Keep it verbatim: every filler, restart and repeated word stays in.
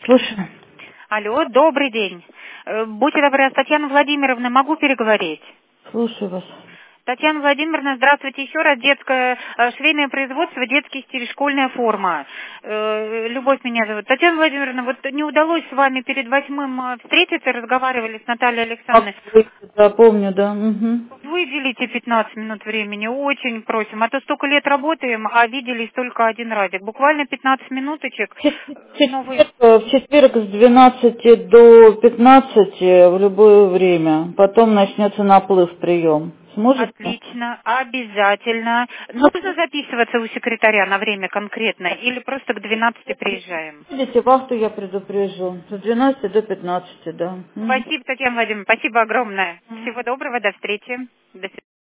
Слушай. Алло, добрый день. Э, Будьте добры, с Татьяной Владимировной могу переговорить? Слушаю вас. Татьяна Владимировна, здравствуйте еще раз. Детское э, швейное производство, детский стиль, школьная форма. Э, Любовь меня зовут. Татьяна Владимировна, вот не удалось с вами перед восьмым э, встретиться, разговаривали с Натальей Александровной. Да, помню, да. Угу. Выделите пятнадцать минут времени, очень просим. А то столько лет работаем, а виделись только один разик. Буквально пятнадцать минуточек. В чет- в Новый. четверг, э, в четверг с двенадцати до пятнадцати в любое время. Потом начнется наплыв прием. Сможете? Отлично, обязательно. Нужно записываться у секретаря на время конкретно или просто к двенадцати приезжаем? Видите, вахту я предупрежу. С двенадцати до пятнадцати, да. Мгм. Спасибо, Татьяна Владимировна, спасибо огромное. Всего доброго, до встречи. До свидания.